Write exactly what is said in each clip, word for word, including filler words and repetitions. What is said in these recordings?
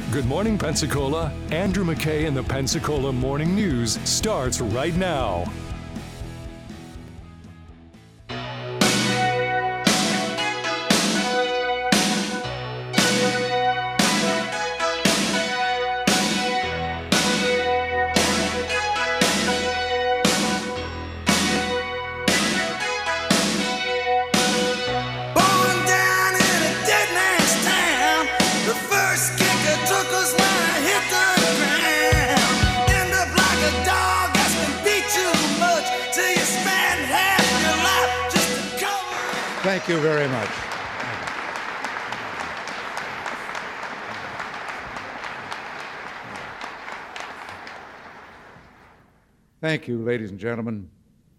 Good morning, Pensacola. Andrew McKay in the Pensacola Morning News starts right now. Thank you very much. Thank you, ladies and gentlemen.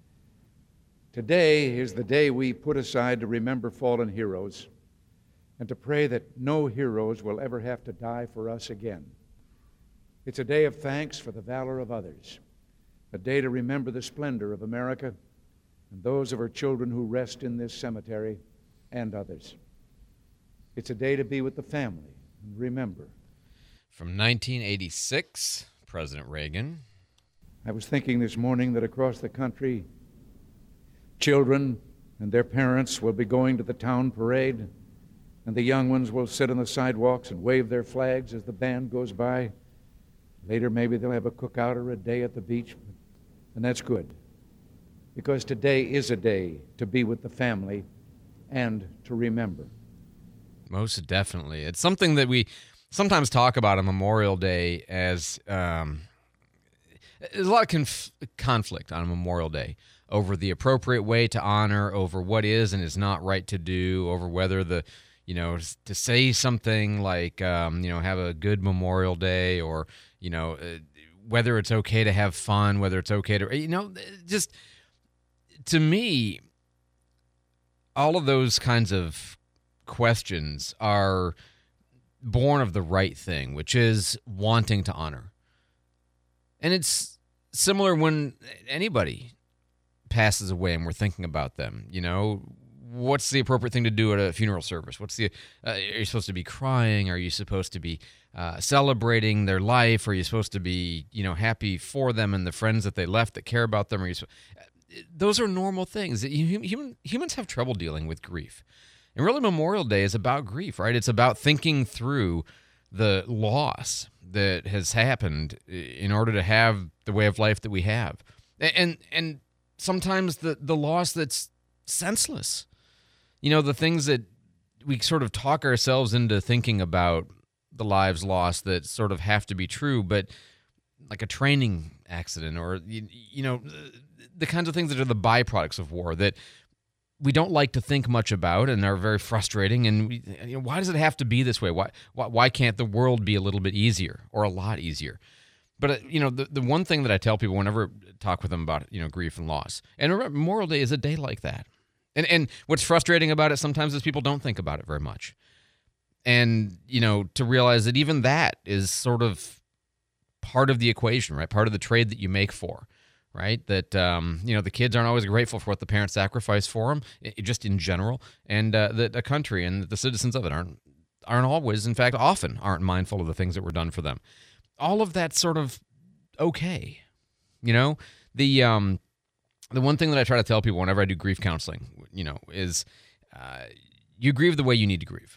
Today is the day we put aside to remember fallen heroes and to pray that no heroes will ever have to die for us again. It's a day of thanks for the valor of others, a day to remember the splendor of America and those of our children who rest in this cemetery and others. It's a day to be with the family and remember. From nineteen eighty-six, President Reagan. I was thinking this morning that across the country, children and their parents will be going to the town parade, and the young ones will sit on the sidewalks and wave their flags as the band goes by. Later, maybe they'll have a cookout or a day at the beach, and that's good. Because today is a day to be with the family and to remember. Most definitely. It's something that we sometimes talk about on Memorial Day as um, there's a lot of conf- conflict on Memorial Day over the appropriate way to honor, over what is and is not right to do, over whether the, you know, to say something like, um, you know, have a good Memorial Day, or, you know, uh, whether it's okay to have fun, whether it's okay to, you know, just... To me, all of those kinds of questions are born of the right thing, which is wanting to honor. And it's similar when anybody passes away and we're thinking about them. You know, what's the appropriate thing to do at a funeral service? What's the, uh, are you supposed to be crying? Are you supposed to be uh, celebrating their life? Are you supposed to be, you know, happy for them and the friends that they left that care about them? Are you supposed Those are normal things. Human, humans have trouble dealing with grief. And really, Memorial Day is about grief, right? It's about thinking through the loss that has happened in order to have the way of life that we have. And and sometimes the, the loss that's senseless. You know, the things that we sort of talk ourselves into thinking about the lives lost that sort of have to be true, but like a training accident, or, you, you know, the kinds of things that are the byproducts of war that we don't like to think much about and are very frustrating. And we, you know, why does it have to be this way? Why, why why can't the world be a little bit easier or a lot easier? But, uh, you know, the, the one thing that I tell people whenever I talk with them about, you know, grief and loss, and remember, Memorial Day is a day like that. And and what's frustrating about it sometimes is people don't think about it very much. And, you know, to realize that even that is sort of part of the equation, right? Part of the trade that you make for, right? That, um, you know, the kids aren't always grateful for what the parents sacrifice for them, it, just in general, and uh, that a country and the citizens of it aren't aren't always, in fact, often aren't mindful of the things that were done for them. All of that's sort of okay, you know? The um, the one thing that I try to tell people whenever I do grief counseling, you know, is uh, you grieve the way you need to grieve.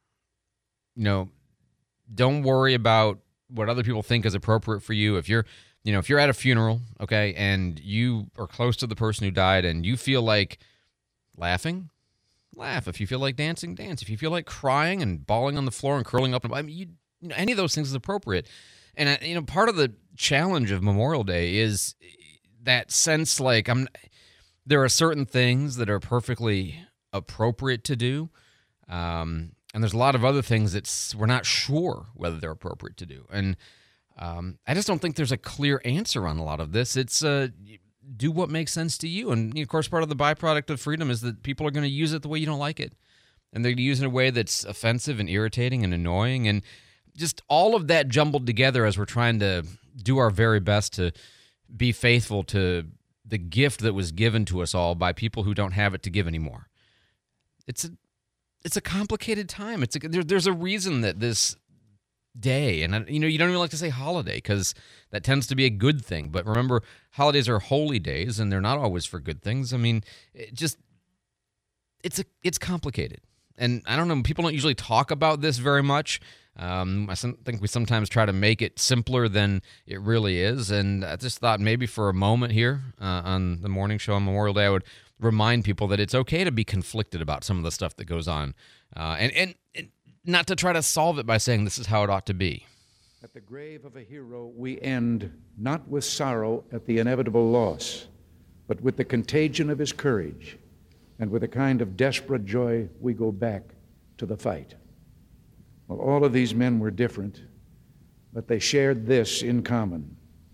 You know, don't worry about what other people think is appropriate for you. If you're, you know, if you're at a funeral, okay, and you are close to the person who died and you feel like laughing, laugh. If you feel like dancing, dance. If you feel like crying and bawling on the floor and curling up, I mean, you, you know, any of those things is appropriate. And, uh, you know, part of the challenge of Memorial Day is that sense like I'm, there are certain things that are perfectly appropriate to do. Um, And there's a lot of other things that we're not sure whether they're appropriate to do. And um, I just don't think there's a clear answer on a lot of this. It's uh, do what makes sense to you. And, of course, part of the byproduct of freedom is that people are going to use it the way you don't like it. And they're going to use it in a way that's offensive and irritating and annoying. And just all of that jumbled together as we're trying to do our very best to be faithful to the gift that was given to us all by people who don't have it to give anymore. It's a, it's a complicated time. It's a, there, there's a reason that this day. And, you know, you don't even like to say holiday because that tends to be a good thing. But remember, holidays are holy days, and they're not always for good things. I mean, it just, it's a, it's complicated. And I don't know, people don't usually talk about this very much. Um, I think we sometimes try to make it simpler than it really is. And I just thought maybe for a moment here uh, on the morning show on Memorial Day, I would remind people that it's okay to be conflicted about some of the stuff that goes on. Uh, and, and, and not to try to solve it by saying this is how it ought to be. At the grave of a hero, we end not with sorrow at the inevitable loss, but with the contagion of his courage, and with a kind of desperate joy, we go back to the fight. Well, all of these men were different, but they shared this in common.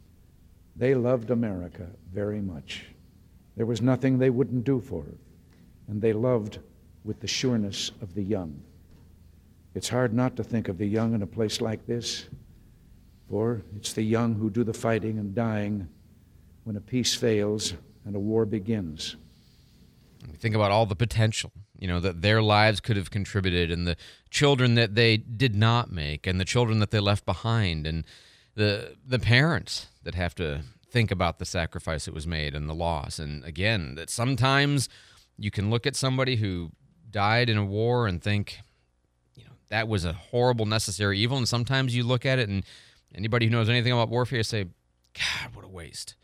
They loved America very much. There was nothing they wouldn't do for her, and they loved with the sureness of the young. It's hard not to think of the young in a place like this, for it's the young who do the fighting and dying when a peace fails and a war begins. Think about all the potential, you know, that their lives could have contributed, and the children that they did not make, and the children that they left behind, and the the parents that have to think about the sacrifice that was made and the loss. And again, that sometimes you can look at somebody who died in a war and think, you know, that was a horrible, necessary evil. And sometimes you look at it, and anybody who knows anything about warfare say, God, what a waste.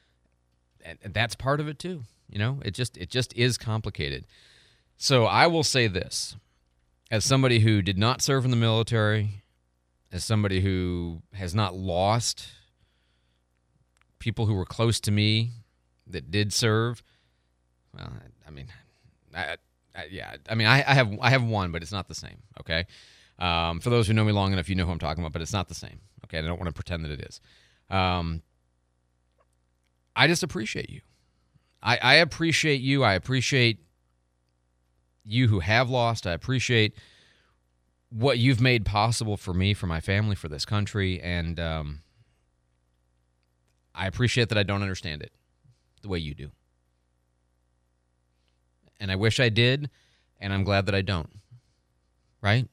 And, and that's part of it too. You know, it just it just is complicated. So I will say this, as somebody who did not serve in the military, as somebody who has not lost people who were close to me that did serve, well, I, I mean, I, I, yeah, I mean, I, I have I have one, but it's not the same, okay? Um, for those who know me long enough, you know who I'm talking about, but it's not the same, okay? I don't want to pretend that it is. Um, I just appreciate you. I, I appreciate you. I appreciate you who have lost. I appreciate what you've made possible for me, for my family, for this country, and um, I appreciate that I don't understand it the way you do. And I wish I did, and I'm glad that I don't. Right?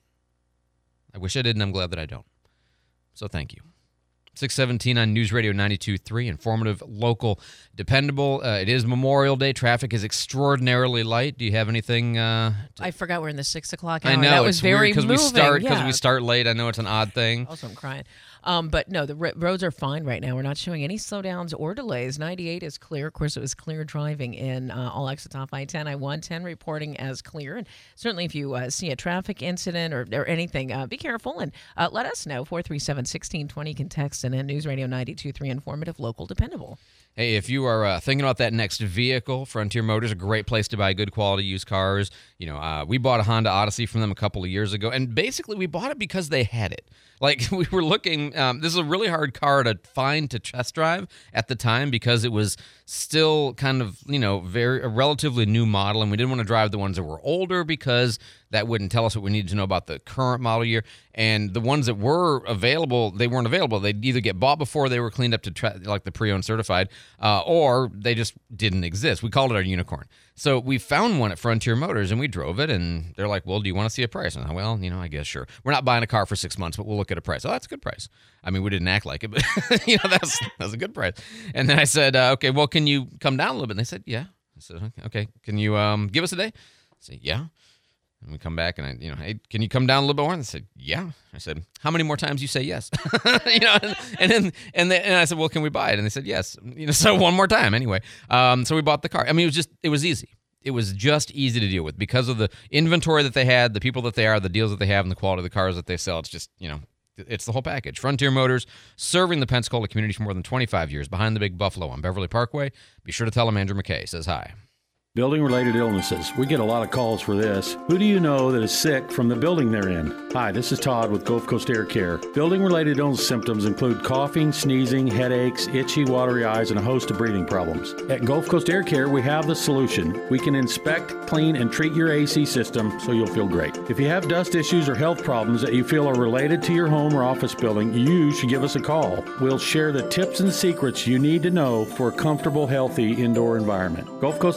I wish I did, and I'm glad that I don't. So thank you. six seventeen on News Radio ninety-two point three, informative, local, dependable. Uh, it is Memorial Day. Traffic is extraordinarily light. Do you have anything? Uh, I forgot we're in the six o'clock hour. I know. That was it's very because moving. we start because yeah. we start late. I know it's an odd thing. Also, I'm crying. Um, but no, the r- roads are fine right now. We're not showing any slowdowns or delays. ninety-eight is clear. Of course, it was clear driving in uh, all exits off I ten. I one ten reporting as clear. And certainly, if you uh, see a traffic incident or, or anything, uh, be careful and uh, let us know. four three seven, one six two zero. You can text and in News Radio ninety-two point three, informative, local, dependable. Hey, if you are uh, thinking about that next vehicle, Frontier Motors, a great place to buy good quality used cars. You know, uh, we bought a Honda Odyssey from them a couple of years ago, and basically we bought it because they had it. Like, we were looking, um, this is a really hard car to find to test drive at the time because it was still kind of, you know, very a relatively new model, and we didn't want to drive the ones that were older because that wouldn't tell us what we needed to know about the current model year. And the ones that were available, they weren't available. They'd either get bought before they were cleaned up to tra- like the pre-owned certified, uh, or they just didn't exist. We called it our unicorn. So we found one at Frontier Motors, and we drove it, and they're like, well, do you want to see a price? And I, well, you know, I guess sure. We're not buying a car for six months, but we'll look at a price. Oh, that's a good price. I mean, we didn't act like it, but, you know, that's, that's a good price. And then I said, uh, okay, well, can you come down a little bit? And they said, yeah. I said, okay, okay. Can you um, give us a day? I said, yeah. And we come back, and I, you know, hey, can you come down a little bit more? And they said, yeah. I said, how many more times you say yes? you know, and, and then and, they, and I said, well, can we buy it? And they said, yes. You know, so one more time anyway. Um, so we bought the car. I mean, it was just, it was easy. It was just easy to deal with because of the inventory that they had, the people that they are, the deals that they have, and the quality of the cars that they sell. It's just, you know, it's the whole package. Frontier Motors, serving the Pensacola community for more than twenty-five years, behind the Big Buffalo on Beverly Parkway. Be sure to tell them Andrew McKay says hi. Building-related illnesses. We get a lot of calls for this. Who do you know that is sick from the building they're in? Hi, this is Todd with Gulf Coast Air Care. Building-related illness symptoms include coughing, sneezing, headaches, itchy, watery eyes, and a host of breathing problems. At Gulf Coast Air Care, we have the solution. We can inspect, clean, and treat your A C system so you'll feel great. If you have dust issues or health problems that you feel are related to your home or office building, you should give us a call. We'll share the tips and secrets you need to know for a comfortable, healthy indoor environment. Gulf Coast Air Care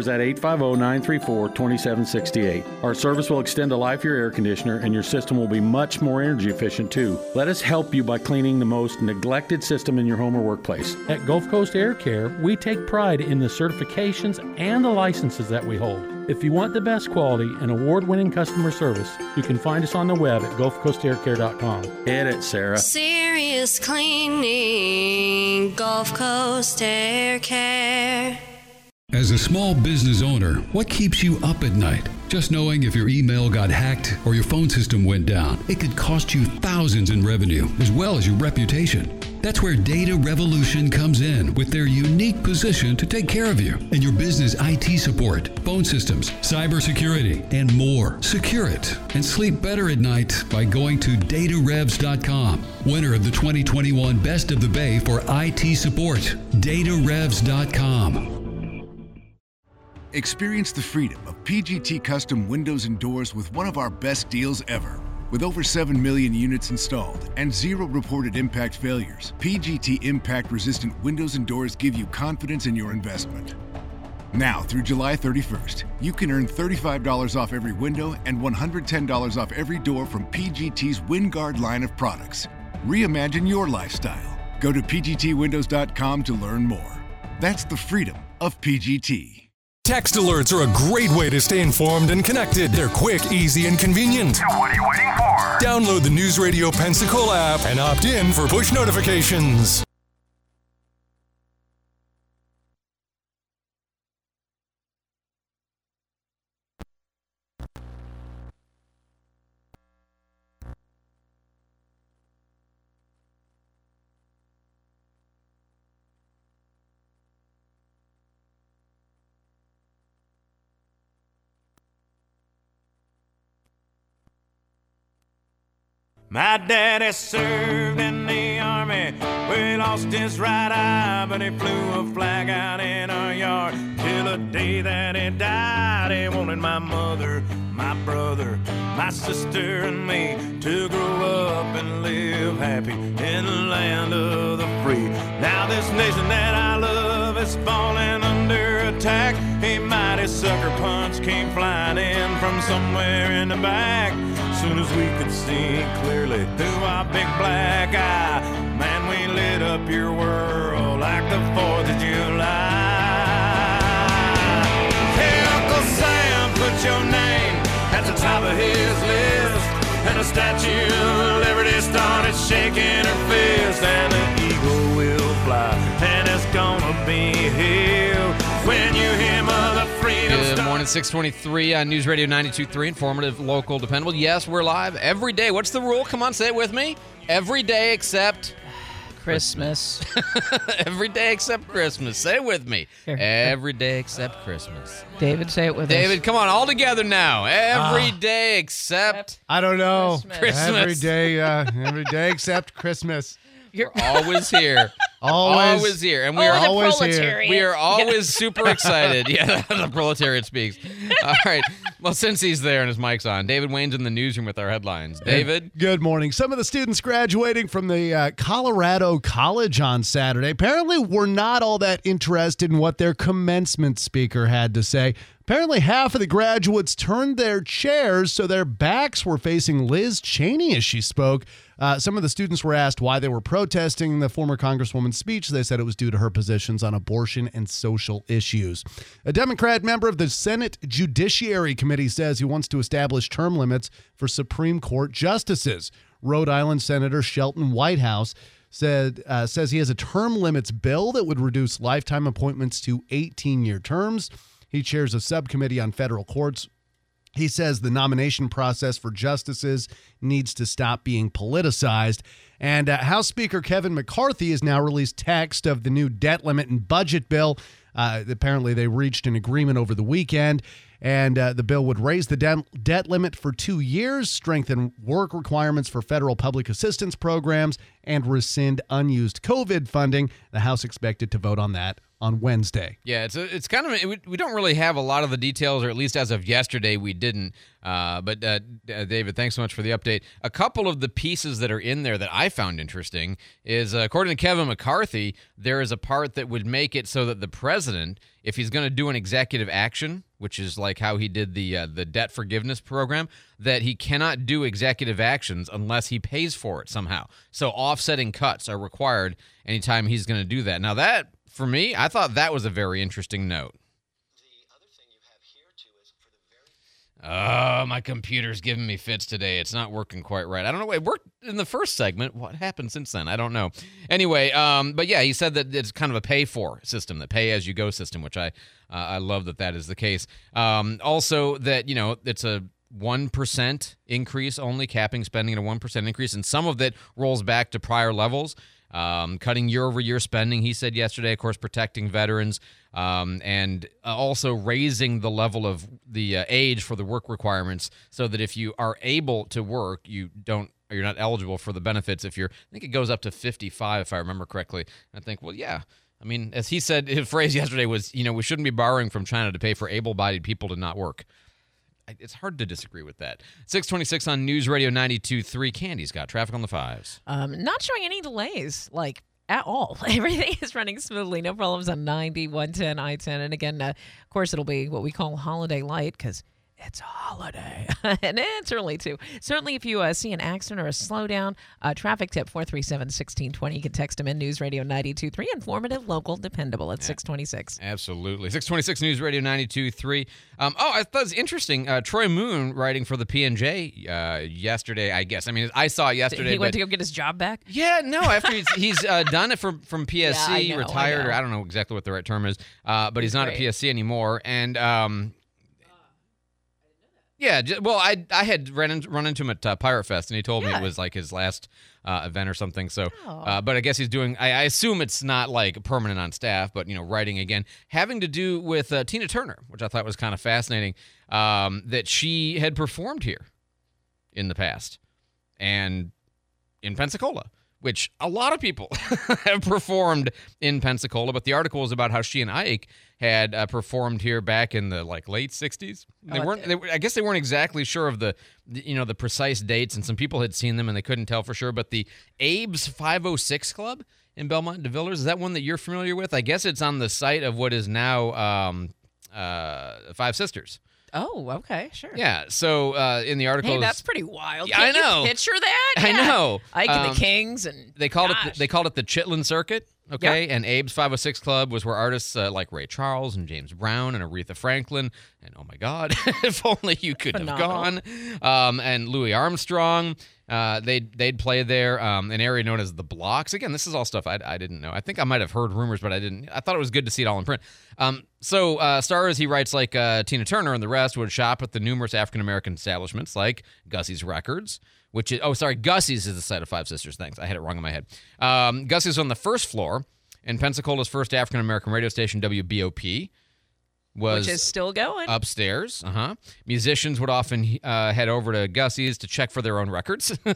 is at eight five zero, nine three four, two seven six eight. Our service will extend the life of your air conditioner, and your system will be much more energy efficient too. Let us help you by cleaning the most neglected system in your home or workplace. At Gulf Coast Air Care, we take pride in the certifications and the licenses that we hold. If you want the best quality and award-winning customer service, you can find us on the web at gulf coast air care dot com. Hit it, Sarah. Serious cleaning, Gulf Coast Air Care. As a small business owner, what keeps you up at night? Just knowing if your email got hacked or your phone system went down, it could cost you thousands in revenue as well as your reputation. That's where Data Revolution comes in with their unique position to take care of you and your business I T support, phone systems, cybersecurity, and more. Secure it and sleep better at night by going to data revs dot com. Winner of the twenty twenty-one Best of the Bay for I T support, data revs dot com. Experience the freedom of P G T custom windows and doors with one of our best deals ever. With over seven million units installed and zero reported impact failures, P G T impact-resistant windows and doors give you confidence in your investment. Now through July thirty-first, you can earn thirty-five dollars off every window and one hundred ten dollars off every door from P G T's WinGuard line of products. Reimagine your lifestyle. Go to P G T windows dot com to learn more. That's the freedom of P G T. Text alerts are a great way to stay informed and connected. They're quick, easy, and convenient. So what are you waiting for? Download the News Radio Pensacola app and opt in for push notifications. My daddy served in the army, where he lost his right eye, but he flew a flag out in our yard till the day that he died. He wanted my mother, my brother, my sister, and me to grow up and live happy in the land of the free. Now this nation that I love is falling under attack. A mighty sucker punch came flying in from somewhere in the back. Soon as we could see clearly through our big black eye, man, we lit up your world like the fourth of July. Hey, Uncle Sam, put your name at the top of his list, and the Statue of Liberty started shaking her fist, and the eagle will fly, and it's gonna be here when you hear Mother Freedom. Good morning, six twenty-three on News Radio ninety-two point three, informative, local, dependable. Yes, we're live every day. What's the rule? Come on, say it with me. Every day except Christmas. Every day except Christmas. Say it with me. Here. Every day except Christmas. David, say it with David, us. come on, all together now. Every Ah. day except I don't know. Christmas. Christmas. Every day, uh, every day except Christmas. You're always here. Always, always here. And we oh, are the always here. proletariat. We are always super excited. Yeah, the proletariat speaks. All right. Well, since he's there and his mic's on, David Wayne's in the newsroom with our headlines. David? Good morning. Some of the students graduating from the uh, Colorado College on Saturday apparently were not all that interested in what their commencement speaker had to say. Apparently, half of the graduates turned their chairs so their backs were facing Liz Cheney as she spoke. Uh, some of the students were asked why they were protesting the former Congresswoman's speech. They said it was due to her positions on abortion and social issues. A Democrat member of the Senate Judiciary Committee says he wants to establish term limits for Supreme Court justices. Rhode Island Senator Shelton Whitehouse said uh, says he has a term limits bill that would reduce lifetime appointments to eighteen-year terms. He chairs a subcommittee on federal courts. He says the nomination process for justices needs to stop being politicized. And uh, House Speaker Kevin McCarthy has now released text of the new debt limit and budget bill. Uh, apparently, they reached an agreement over the weekend, and uh, the bill would raise the de- debt limit for two years, strengthen work requirements for federal public assistance programs, and rescind unused COVID funding. The House expected to vote on that on Wednesday. Yeah, it's a, it's kind of we, we don't really have a lot of the details, or at least as of yesterday, we didn't. Uh, but uh, David, thanks so much for the update. A couple of the pieces that are in there that I found interesting is, uh, according to Kevin McCarthy, there is a part that would make it so that the president, if he's going to do an executive action, which is like how he did the uh, the debt forgiveness program, that he cannot do executive actions unless he pays for it somehow. So offsetting cuts are required anytime he's going to do that. Now that, for me, I thought that was a very interesting note. Oh, my computer's giving me fits today. It's not working quite right. I don't know. It worked in the first segment. What happened since then? I don't know. Anyway, um, but yeah, he said that it's kind of a pay-for system, the pay-as-you-go system, which I uh, I love that that is the case. Um, also, that, you know, it's a one percent increase only, capping spending at a one percent increase, and some of that rolls back to prior levels. Um, cutting year-over-year spending, he said yesterday, of course, protecting veterans, um, and uh, also raising the level of the uh, age for the work requirements so that if you are able to work, you don't, or you're not eligible for the benefits if you're, I think it goes up to fifty-five, if I remember correctly. And I think, well, yeah. I mean, as he said, his phrase yesterday was, you know, we shouldn't be borrowing from China to pay for able-bodied people to not work. It's hard to disagree with that. six twenty-six on News Radio ninety-two point three. Candy's got traffic on the fives. Um, not showing any delays, like, at all. Everything is running smoothly. No problems on ninety, one ten, I ten. And again, uh, of course, it'll be what we call holiday light because it's a holiday. And it's early, too. Certainly, if you uh, see an accident or a slowdown, uh, traffic tip four three seven, one six two zero. You can text them in. News Radio ninety-two point three. Informative, local, dependable at six twenty-six. Absolutely. six twenty-six News Radio ninety-two point three. Um, oh, I thought it was interesting. Uh, Troy Moon writing for the P and J uh, yesterday, I guess. I mean, I saw it yesterday. He went but, to go get his job back? Yeah, no. After he's, he's uh, done it from, from P S C, yeah, I know, retired, I know. or I don't know exactly what the right term is, uh, but he's, He's not great. at P S C anymore. And, um, yeah, j- well, I I had run, in, run into him at uh, Pirate Fest, and he told me Yeah. it was like his last uh, event or something. So, Oh. uh, but I guess he's doing. I, I assume it's not like permanent on staff, but you know, writing again, having to do with uh, Tina Turner, which I thought was kind of fascinating. Um, that she had performed here in the past, and in Pensacola, which a lot of people have performed in Pensacola. But the article was about how she and Ike had uh, performed here back in the like late sixties. They Oh, weren't. They, I guess they weren't exactly sure of the, the, you know, the precise dates, and some people had seen them and they couldn't tell for sure. But the Abe's five oh six Club in Belmont de Villers, is that one that you're familiar with? I guess it's on the site of what is now um, uh, Five Sisters. Oh, okay, sure. Yeah. So uh, in the article, Hey, that's pretty wild. Yeah, Can't I know. You picture that? I Yeah. know. Ike and Um, the Kings, and They called it. gosh. The, they called it the Chitlin Circuit. Okay, and Abe's five oh six Club was where artists uh, like Ray Charles and James Brown and Aretha Franklin and oh my God, if only you could Phenomenal. have gone, um, and Louis Armstrong. Uh, they'd they'd play there, um, an area known as the Blocks. Again, this is all stuff I, I didn't know. I think I might have heard rumors, but I didn't. I thought it was good to see it all in print. Um, so uh, stars, he writes, like uh, Tina Turner and the rest would shop at the numerous African American establishments like Gussie's Records, which is oh sorry, Gussie's is the site of Five Sisters. Thanks, I had it wrong in my head. Um, Gussie's on the first floor, and Pensacola's first African American radio station, W B O P. Was which is still going. upstairs. Uh-huh. Musicians would often uh, head over to Gussie's to check for their own records. Which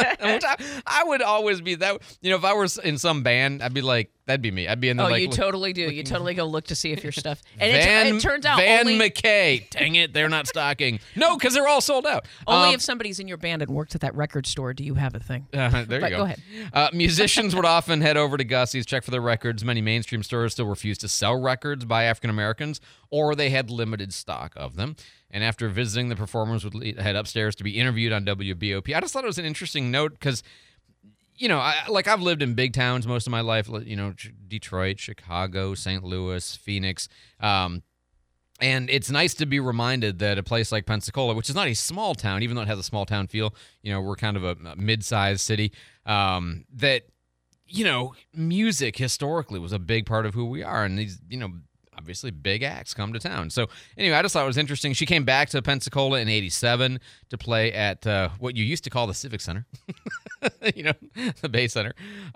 I, I would always be that. You know, if I was in some band, I'd be like, that'd be me. I'd be in the Oh, like. you look- totally do. You totally go look to see if your stuff. And Van, it, it turns out Van only, McKay. Dang it, they're not stocking. No, because they're all sold out. only Um, if somebody's in your band and works at that record store do you have a thing. Uh, there But you go. go ahead. Uh, musicians would often head over to Gussie's, check for their records. Many mainstream stores still refuse to sell records by African Americans, or they had limited stock of them. And after visiting, the performers would lead, head upstairs to be interviewed on W B O P. I just thought it was an interesting note because, you know, I, like I've lived in big towns most of my life, you know, Detroit, Chicago, Saint Louis, Phoenix. Um, and it's nice to be reminded that a place like Pensacola, which is not a small town, even though it has a small town feel, you know, we're kind of a, a mid-sized city, um, that, you know, music historically was a big part of who we are. And these, you know, obviously big acts come to town. So anyway, I just thought it was interesting. She came back to Pensacola in eighty-seven to play at uh, what you used to call the Civic Center, you know, the Bay Center.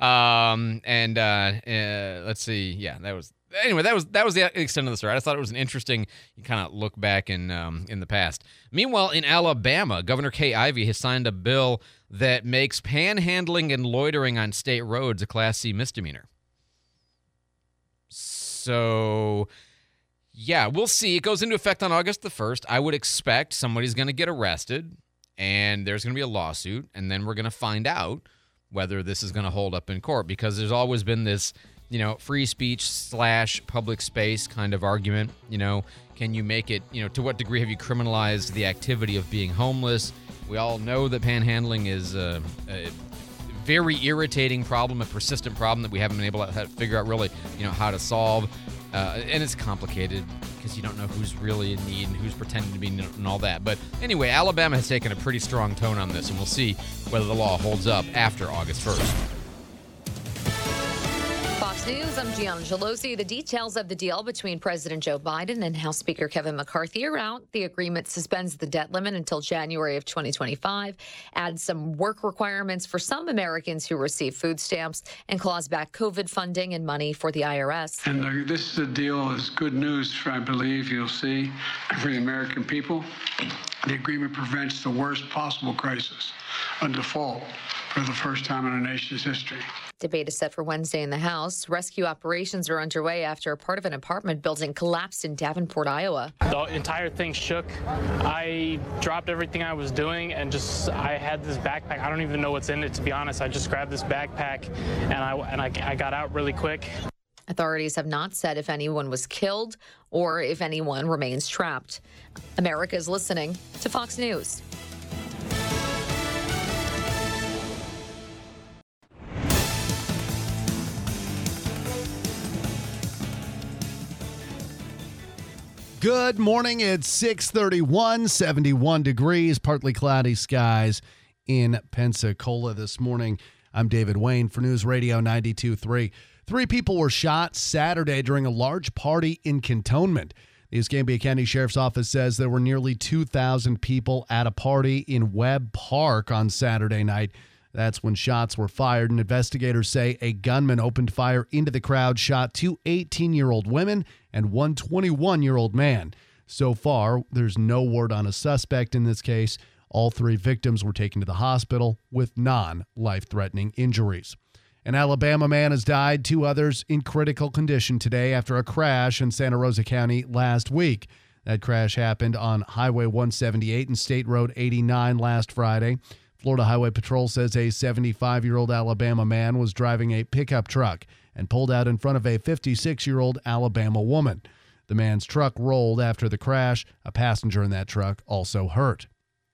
Um, and uh, uh, let's see. Yeah, that was, anyway, that was that was the extent of the story. I just thought it was an interesting kind of look back in um, in the past. Meanwhile, in Alabama, Governor Kay Ivey has signed a bill that makes panhandling and loitering on state roads a Class C misdemeanor. So, yeah, we'll see. It goes into effect on August the first. I would expect somebody's going to get arrested, and there's going to be a lawsuit, and then we're going to find out whether this is going to hold up in court, because there's always been this, you know, free speech slash public space kind of argument. You know, can you make it, you know, to what degree have you criminalized the activity of being homeless? We all know that panhandling is a, a very irritating problem, a persistent problem that we haven't been able to figure out really, you know, how to solve. Uh, and it's complicated because you don't know who's really in need and who's pretending to be and all that. But anyway, Alabama has taken a pretty strong tone on this, and we'll see whether the law holds up after August first. Fox News, I'm Gianna Gelosi. The details of the deal between President Joe Biden and House Speaker Kevin McCarthy are out. The agreement suspends the debt limit until January of twenty twenty-five, adds some work requirements for some Americans who receive food stamps, and claws back COVID funding and money for the I R S. And uh, this is a deal that's good news, I believe you'll see, for the American people. The agreement prevents the worst possible crisis, a default, for the first time in our nation's history. Debate is set for Wednesday in the House. Rescue operations are underway after a part of an apartment building collapsed in Davenport, Iowa. The entire thing shook. I dropped everything I was doing and just, I had this backpack. I don't even know what's in it, to be honest. I just grabbed this backpack and I, and I, I got out really quick. Authorities have not said if anyone was killed or if anyone remains trapped. America is listening to Fox News. Good morning. It's six thirty-one, seventy-one degrees, partly cloudy skies in Pensacola this morning. I'm David Wayne for News Radio ninety-two point three. Three people were shot Saturday during a large party in Cantonment. The Escambia County Sheriff's Office says there were nearly two thousand people at a party in Webb Park on Saturday night. That's when shots were fired, and investigators say a gunman opened fire into the crowd, shot two eighteen-year-old women and one twenty-one-year-old man. So far, there's no word on a suspect in this case. All three victims were taken to the hospital with non-life-threatening injuries. An Alabama man has died, two others in critical condition today after a crash in Santa Rosa County last week. That crash happened on Highway one seventy-eight and State Road eighty-nine last Friday. Florida Highway Patrol says a seventy-five-year-old Alabama man was driving a pickup truck and pulled out in front of a fifty-six-year-old Alabama woman. The man's truck rolled after the crash. A passenger in that truck also hurt.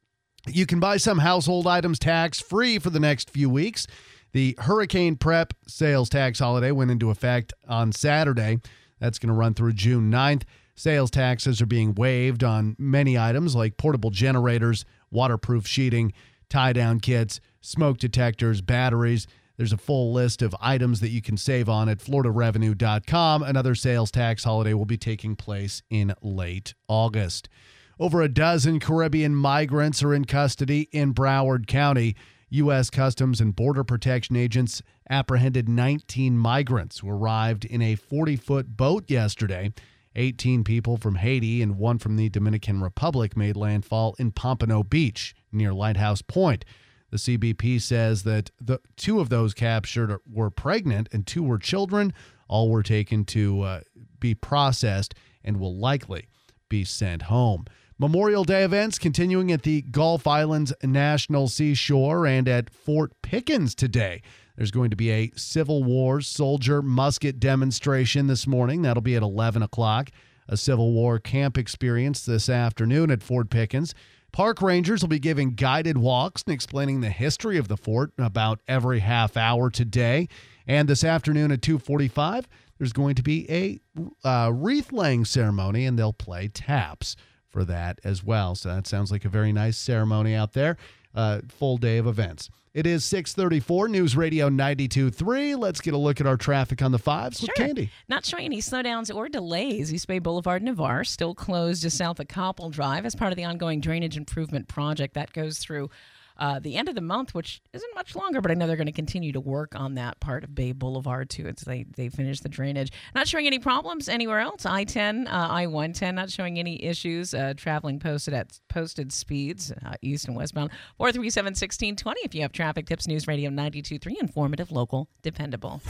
You can buy some household items tax-free for the next few weeks. The Hurricane Prep sales tax holiday went into effect on Saturday. That's going to run through June ninth. Sales taxes are being waived on many items like portable generators, waterproof sheeting, tie-down kits, smoke detectors, batteries. There's a full list of items that you can save on at florida revenue dot com. Another sales tax holiday will be taking place in late August. Over a dozen Caribbean migrants are in custody in Broward County. U S Customs and Border Protection agents apprehended nineteen migrants who arrived in a forty-foot boat yesterday. eighteen people from Haiti and one from the Dominican Republic made landfall in Pompano Beach near Lighthouse Point. The C B P says that the two of those captured were pregnant and two were children. All were taken to uh, be processed and will likely be sent home. Memorial Day events continuing at the Gulf Islands National Seashore and at Fort Pickens today. There's going to be a Civil War soldier musket demonstration this morning. That'll be at eleven o'clock. A Civil War camp experience this afternoon at Fort Pickens. Park rangers will be giving guided walks and explaining the history of the fort about every half hour today. And this afternoon at two forty-five, there's going to be a uh, wreath-laying ceremony, and they'll play taps for that as well. So that sounds like a very nice ceremony out there. Uh, full day of events. It is six thirty-four, News Radio ninety-two point three. Let's get a look at our traffic on the fives with Sure. Candy. Not showing any slowdowns or delays. East Bay Boulevard, Navarre, still closed just south of Copple Drive as part of the ongoing drainage improvement project. That goes through uh, the end of the month, which isn't much longer, but I know they're going to continue to work on that part of Bay Boulevard, too, as they, they finish the drainage. Not showing any problems anywhere else. I ten, uh, I one ten, not showing any issues. Uh, traveling posted at posted speeds, uh, east and westbound. four three seven, one six two zero if you have traffic tips. News Radio ninety-two point three, informative, local, dependable.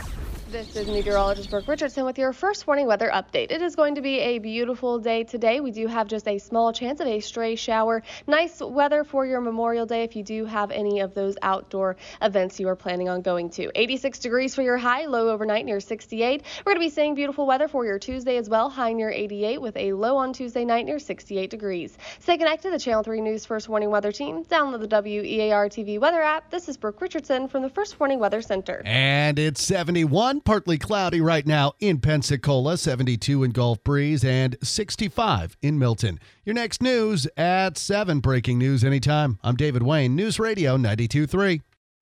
This is meteorologist Brooke Richardson with your first warning weather update. It is going to be a beautiful day today. We do have just a small chance of a stray shower. Nice weather for your Memorial Day if you do have any of those outdoor events you are planning on going to. eighty-six degrees for your high, low overnight near sixty-eight. We're going to be seeing beautiful weather for your Tuesday as well, high near eighty-eight with a low on Tuesday night near sixty-eight degrees. Stay connected to the Channel three News First Warning Weather Team. Download the W E A R T V weather app. This is Brooke Richardson from the First Warning Weather Center. And it's seventy-one, partly cloudy right now in Pensacola, seventy-two in Gulf Breeze, and sixty-five in Milton. Your next news at seven. Breaking news anytime. I'm David Wayne, News Radio ninety-two point three.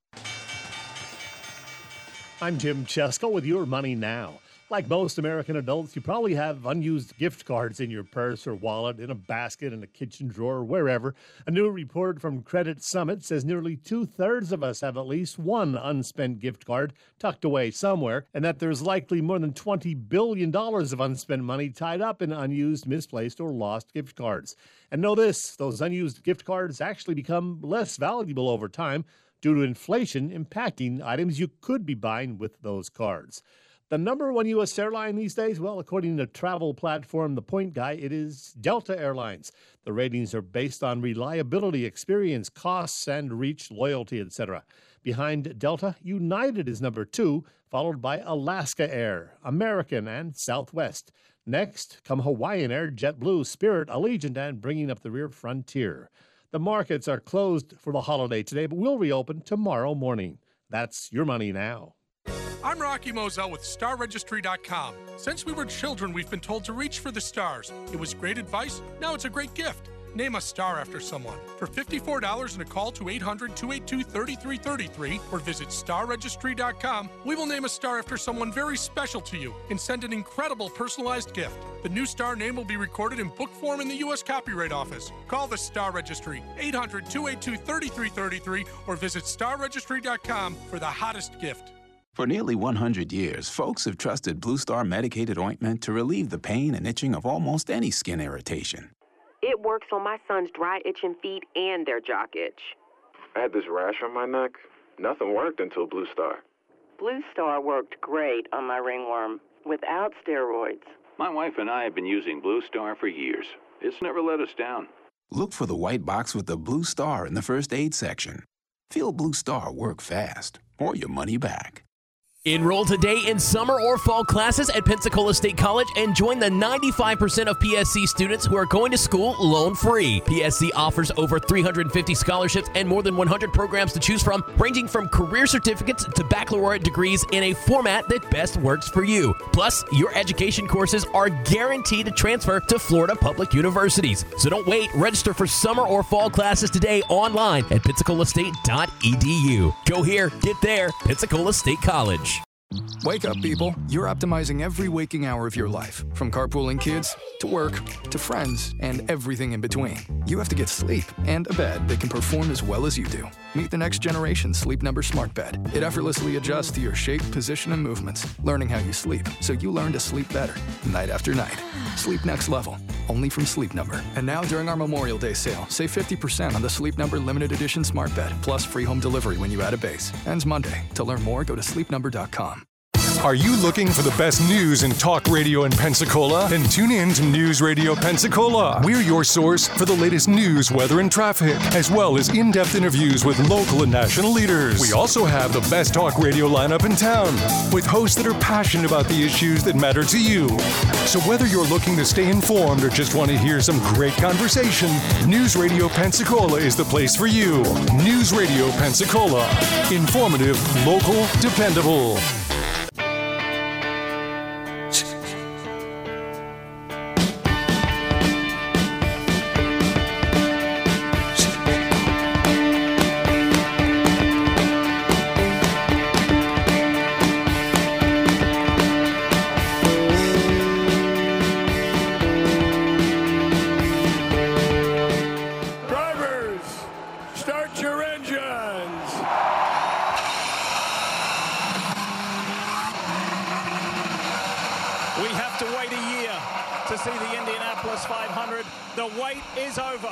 I'm Jim Chesko with Your Money Now. Like most American adults, you probably have unused gift cards in your purse or wallet, in a basket, in a kitchen drawer, wherever. A new report from Credit Summit says nearly two-thirds of us have at least one unspent gift card tucked away somewhere, and that there's likely more than twenty billion dollars of unspent money tied up in unused, misplaced, or lost gift cards. And know this, those unused gift cards actually become less valuable over time due to inflation impacting items you could be buying with those cards. The number one U S airline these days, well, according to travel platform The Point Guy, it is Delta Airlines. The ratings are based on reliability, experience, costs, and reach, loyalty, et cetera. Behind Delta, United is number two, followed by Alaska Air, American, and Southwest. Next come Hawaiian Air, JetBlue, Spirit, Allegiant, and bringing up the rear, Frontier. The markets are closed for the holiday today, but will reopen tomorrow morning. That's Your Money Now. I'm Rocky Moselle with Star Registry dot com. Since we were children, we've been told to reach for the stars. It was great advice. Now it's a great gift. Name a star after someone. For fifty-four dollars and a call to eight hundred, two eight two, three three three three or visit Star Registry dot com, we will name a star after someone very special to you and send an incredible personalized gift. The new star name will be recorded in book form in the U S Copyright Office. Call the Star Registry, eight hundred, two eight two, three three three three or visit Star Registry dot com for the hottest gift. For nearly one hundred years, folks have trusted Blue Star medicated ointment to relieve the pain and itching of almost any skin irritation. It works on my son's dry, itching feet and their jock itch. I had this rash on my neck. Nothing worked until Blue Star. Blue Star worked great on my ringworm without steroids. My wife and I have been using Blue Star for years. It's never let us down. Look for the white box with the Blue Star in the first aid section. Feel Blue Star work fast, or your money back. Enroll today in summer or fall classes at Pensacola State College and join the ninety-five percent of P S C students who are going to school loan-free. P S C offers over three hundred fifty scholarships and more than one hundred programs to choose from, ranging from career certificates to baccalaureate degrees in a format that best works for you. Plus, your education courses are guaranteed to transfer to Florida public universities. So don't wait. Register for summer or fall classes today online at pensacola state dot e d u. Go here, get there, Pensacola State College. Wake up, people. You're optimizing every waking hour of your life, from carpooling kids to work to friends and everything in between. You have to get sleep and a bed that can perform as well as you do. Meet the next generation Sleep Number Smart Bed. It effortlessly adjusts to your shape, position, and movements, learning how you sleep, so you learn to sleep better, night after night. Sleep next level, only from Sleep Number. And now during our Memorial Day sale, save fifty percent on the Sleep Number Limited Edition Smart Bed, plus free home delivery when you add a base. Ends Monday. To learn more, go to sleep number dot com. Are you looking for the best news and talk radio in Pensacola? Then tune in to News Radio Pensacola. We're your source for the latest news, weather, and traffic, as well as in-depth interviews with local and national leaders. We also have the best talk radio lineup in town, with hosts that are passionate about the issues that matter to you. So whether you're looking to stay informed or just want to hear some great conversation, News Radio Pensacola is the place for you. News Radio Pensacola. Informative, local, dependable.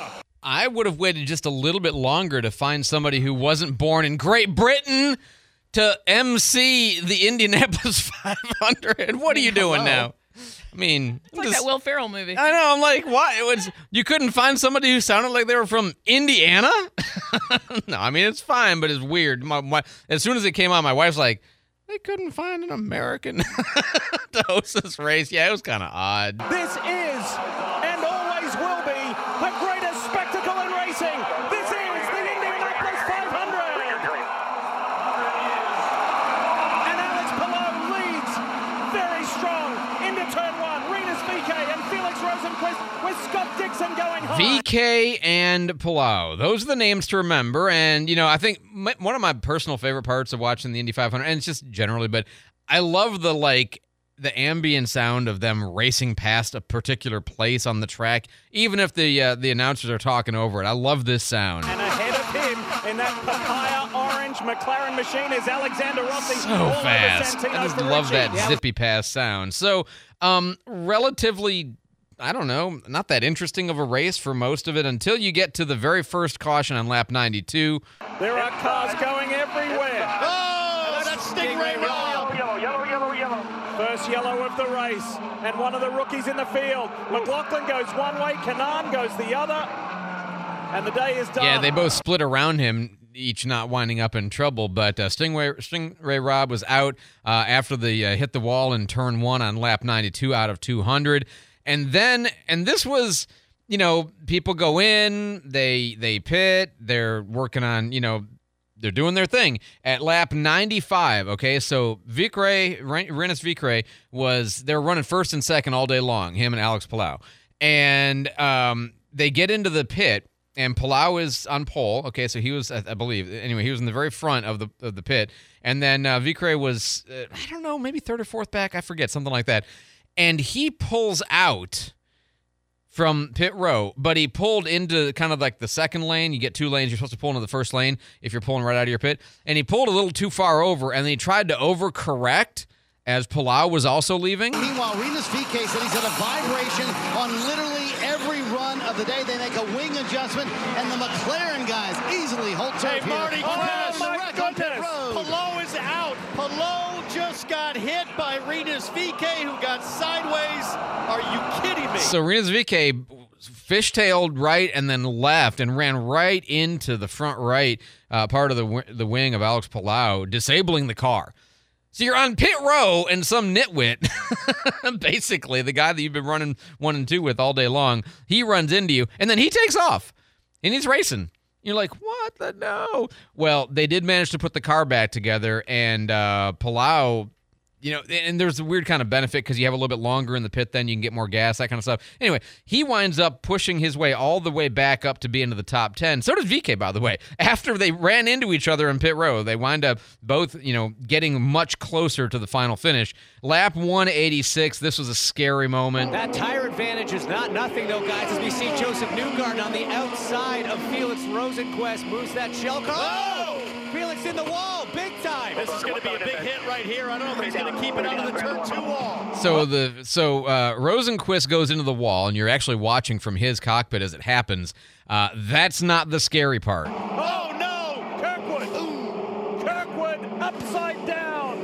I would have waited just a little bit longer to find somebody who wasn't born in Great Britain to M C the Indianapolis five hundred. What are you doing Hello. now? I mean, It's like that Will Ferrell movie. I know. I'm like, why? It was you couldn't find somebody who sounded like they were from Indiana? No, I mean it's fine, but it's weird. My, my, as soon as it came out, my wife's like, they couldn't find an American to host this race. Yeah, it was kind of odd. This is and always will be the greatest spectacle in racing. This is the Indianapolis five hundred. And Alex Palou leads very strong into turn one. Renus V K and Felix Rosenquist with Scott Dixon going high. V K and Palau. Those are the names to remember. And, you know, I think my, one of my personal favorite parts of watching the Indy five hundred, and it's just generally, but I love the, like, the ambient sound of them racing past a particular place on the track, even if the uh, the announcers are talking over it. I love this sound. And ahead of him in that papaya orange McLaren machine is Alexander Rossi. So all over fast. Santino I just Ferrucci. love that Yeah. zippy pass sound. So, um, relatively, I don't know, not that interesting of a race for most of it until you get to the very first caution on lap ninety-two. There are cars going everywhere. Oh, that's Stingray Rob. Yellow, yellow, yellow, yellow. First yellow of the race, and one of the rookies in the field. McLaughlin goes one way, Kanan goes the other, and the day is done. Yeah, they both split around him, each not winding up in trouble. But uh, Stingray, Stingray Rob was out uh, after the uh, hit the wall in turn one on lap ninety-two out of two hundred. And then, and this was, you know, people go in, they they pit, they're working on, you know, they're doing their thing. At lap ninety-five, okay, so Vicre, Renus Vicre was, they were running first and second all day long, him and Alex Palau. And um, they get into the pit, and Palau is on pole. Okay, so he was, I, I believe, anyway, he was in the very front of the of the pit. And then uh, Vicre was, uh, I don't know, maybe third or fourth back, I forget, something like that. And he pulls out from pit row, but he pulled into kind of like the second lane. You get two lanes. You're supposed to pull into the first lane if you're pulling right out of your pit. And he pulled a little too far over, and then he tried to overcorrect as Palau was also leaving. Meanwhile, Renus V K said he's got a vibration on literally every run of the day. They make a wing adjustment, and the McLaren guys easily hold turf Hey, Marty, here. oh, my wreck on pit goodness. road. Palou is out. Palou just got hit by Renus V K, who got sideways. Are you kidding me? So Renus V K fishtailed right and then left and ran right into the front right uh, part of the w- the wing of Alex Palau, disabling the car. So you're on pit row, and some nitwit, basically the guy that you've been running one and two with all day long, he runs into you, and then he takes off, and he's racing. You're like, what the no? Well, they did manage to put the car back together, and uh, Palau, you know, and there's a weird kind of benefit because you have a little bit longer in the pit, then you can get more gas, that kind of stuff. Anyway, he winds up pushing his way all the way back up to be into the top ten. So does V K, by the way. After they ran into each other in pit row, they wind up both, you know, getting much closer to the final finish. Lap one eighty-six, this was a scary moment. That tire advantage is not nothing, though, guys, as we see Joseph Newgarden on the outside of Felix Rosenquist. Moves that shell car. Oh! Felix in the wall, big time. This is going to be a big hit right here. I don't know if he's going to keep it under the turn two wall. So the so uh, Rosenquist goes into the wall, and you're actually watching from his cockpit as it happens. Uh, that's not the scary part. Oh, no! Kirkwood! Ooh. Kirkwood upside down!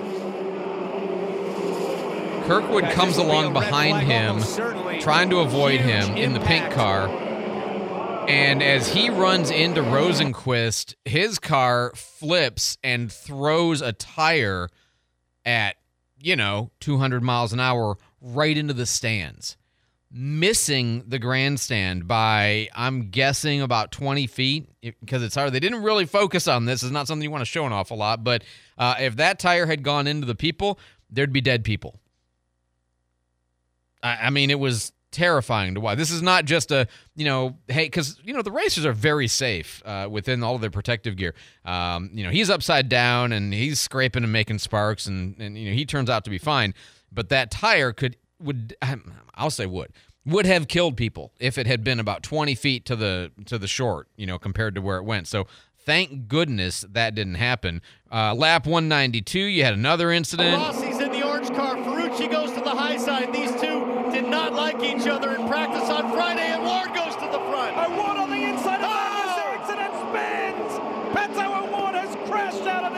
Kirkwood Guys, comes this will be along a red behind flag him, almost certainly. trying to avoid Huge him in the pink impact. car. And as he runs into Rosenquist, his car flips and throws a tire at, you know, two hundred miles an hour right into the stands, missing the grandstand by, I'm guessing, about twenty feet, because it's hard. They didn't really focus on this. It's not something you want to show an awful lot, but uh, if that tire had gone into the people, there'd be dead people. I, I mean, it was terrifying to watch. This is not just a, you know, hey, because, you know, the racers are very safe uh, within all of their protective gear. Um, you know, he's upside down, and he's scraping and making sparks, and, and you know, he turns out to be fine. But that tire could, would, I'll say would, would have killed people if it had been about twenty feet to the to the short, you know, compared to where it went. So thank goodness that didn't happen. Uh, lap one ninety-two, you had another incident. Rossi's in the orange car. Ferrucci goes to the high side. These two did not like each other in practice on Friday, and Ward goes to the front. A Ward on the inside of oh! the accident spins. Pato O'Ward has crashed out of the Indianapolis